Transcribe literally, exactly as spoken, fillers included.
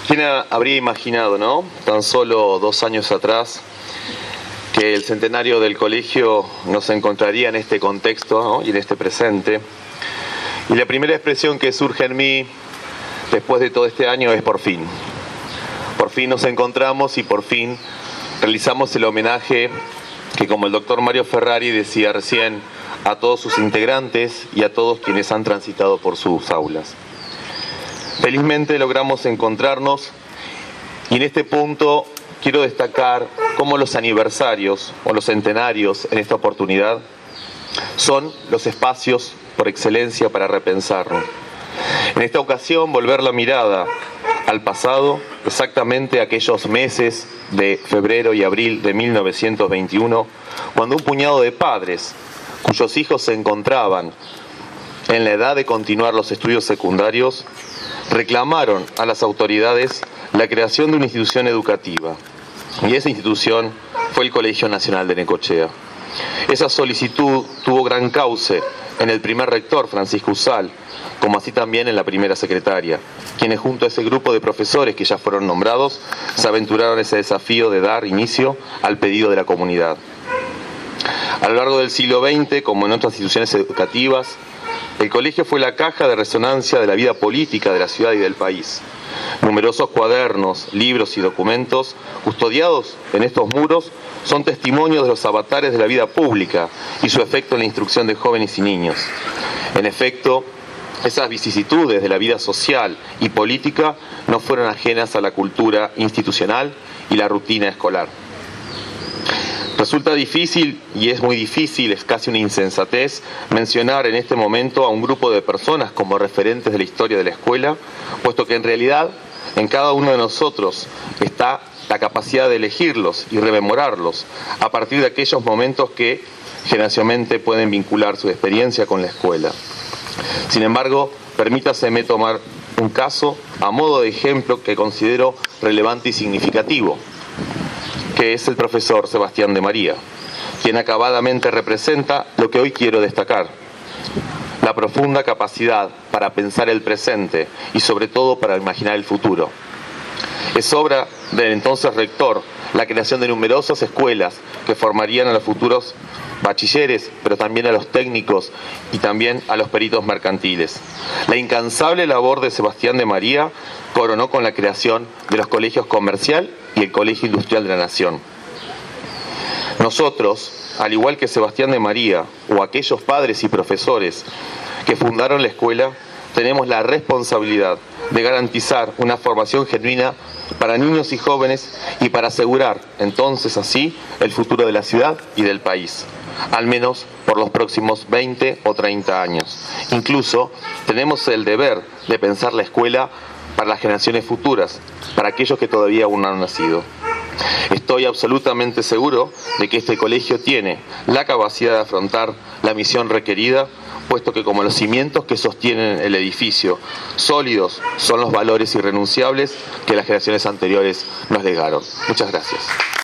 ¿Quién habría imaginado, no? Tan solo dos años atrás, que el centenario del colegio nos encontraría en este contexto, ¿no? Y en este presente. Y la primera expresión que surge en mí después de todo este año es por fin. Por fin nos encontramos y por fin realizamos el homenaje que, como el doctor Mario Ferrari decía recién, a todos sus integrantes y a todos quienes han transitado por sus aulas. Felizmente logramos encontrarnos y en este punto quiero destacar cómo los aniversarios o los centenarios en esta oportunidad son los espacios por excelencia para repensarnos. En esta ocasión volver la mirada al pasado, exactamente aquellos meses de febrero y abril de mil novecientos veintiuno, cuando un puñado de padres cuyos hijos se encontraban en la edad de continuar los estudios secundarios, reclamaron a las autoridades la creación de una institución educativa. Y esa institución fue el Colegio Nacional de Necochea. Esa solicitud tuvo gran cauce en el primer rector, Francisco Usal, como así también en la primera secretaria, quienes junto a ese grupo de profesores que ya fueron nombrados, se aventuraron ese desafío de dar inicio al pedido de la comunidad. A lo largo del siglo veinte, como en otras instituciones educativas, el colegio fue la caja de resonancia de la vida política de la ciudad y del país. Numerosos cuadernos, libros y documentos custodiados en estos muros son testimonios de los avatares de la vida pública y su efecto en la instrucción de jóvenes y niños. En efecto, esas vicisitudes de la vida social y política no fueron ajenas a la cultura institucional y la rutina escolar. Resulta difícil, y es muy difícil, es casi una insensatez, mencionar en este momento a un grupo de personas como referentes de la historia de la escuela, puesto que en realidad en cada uno de nosotros está la capacidad de elegirlos y rememorarlos a partir de aquellos momentos que generacionalmente pueden vincular su experiencia con la escuela. Sin embargo, permítaseme tomar un caso a modo de ejemplo que considero relevante y significativo, que es el profesor Sebastián de María, quien acabadamente representa lo que hoy quiero destacar: la profunda capacidad para pensar el presente y sobre todo para imaginar el futuro. Es obra del entonces rector la creación de numerosas escuelas que formarían a los futuros bachilleres, pero también a los técnicos y también a los peritos mercantiles. La incansable labor de Sebastián de María coronó con la creación de los colegios comercial y el Colegio Industrial de la Nación. Nosotros, al igual que Sebastián de María o aquellos padres y profesores que fundaron la escuela, tenemos la responsabilidad de garantizar una formación genuina para niños y jóvenes y para asegurar entonces así el futuro de la ciudad y del país, al menos por los próximos veinte o treinta años. Incluso tenemos el deber de pensar la escuela para las generaciones futuras, para aquellos que todavía aún no han nacido. Estoy absolutamente seguro de que este colegio tiene la capacidad de afrontar la misión requerida, puesto que como los cimientos que sostienen el edificio sólidos son los valores irrenunciables que las generaciones anteriores nos legaron. Muchas gracias.